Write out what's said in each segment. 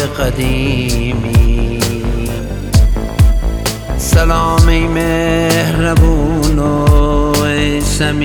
قدیمی. سلام ای مهربون و ای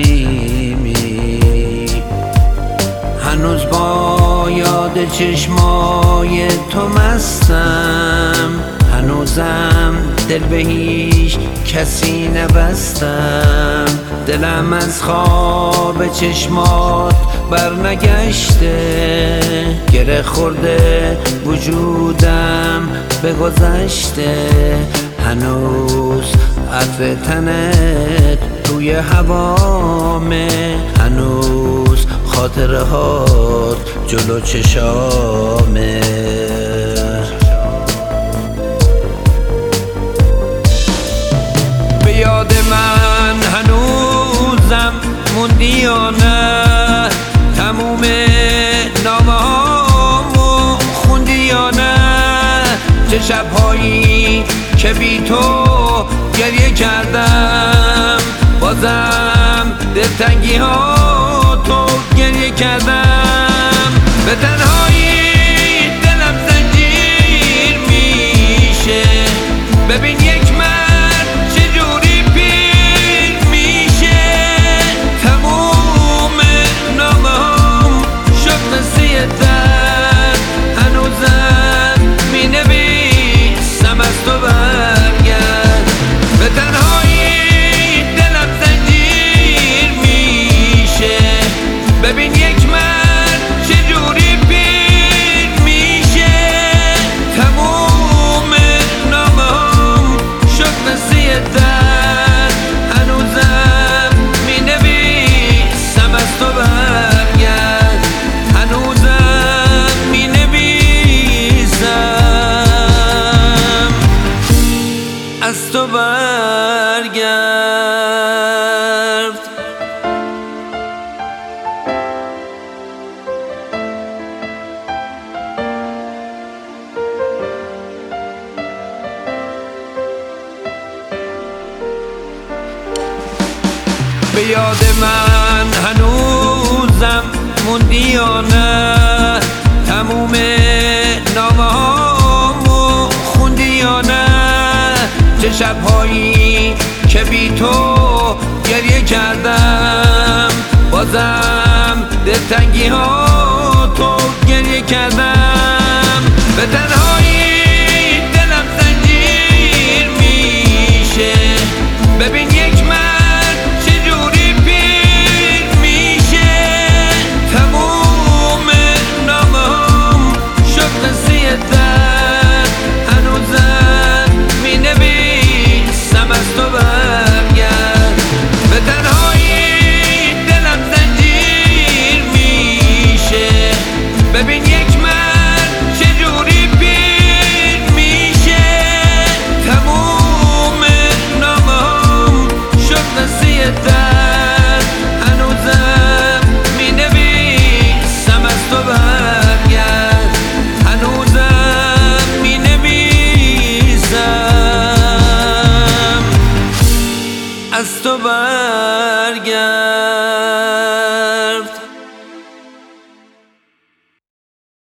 صمیمی، هنوز با یاد چشمای تو مستم، هنوزم دل به هیچ کسی نبستم. دلم از خواب چشمات برنگشته، گره خورده وجودم به گذشته. هنوز عطر تنت توی هوامه، هنوز خاطره هات جلو چشامه. به یاد من هنوزم موندی یا نه؟ تموم نامه هامو خوندی یا نه؟ چه شبهایی که بی تو گریه کردم، بازم دلتنگی ها تو گریه کردم. به تنهایی دلم زنجیر میشه، ببین یک مرد چجوری پیر میشه. تموم نامه هم شد مثل درد، هنوزم می نویسم از تو برگرد. به تنهایی دلم زنجیر میشه، ببین یک مرد چجوری پیر میشه. تموم نامه هم شد مثل درد، هنوزم می نویسم از تو برگرد، هنوزم می نویسم از تو برگرد. به یاد من هنوزم موندی یا نه؟ تموم نامه هامو خوندی یا نه؟ چه شبهایی که بی تو گریه کردم، بازم دلتنگی ها تو گریه کردم. به تنها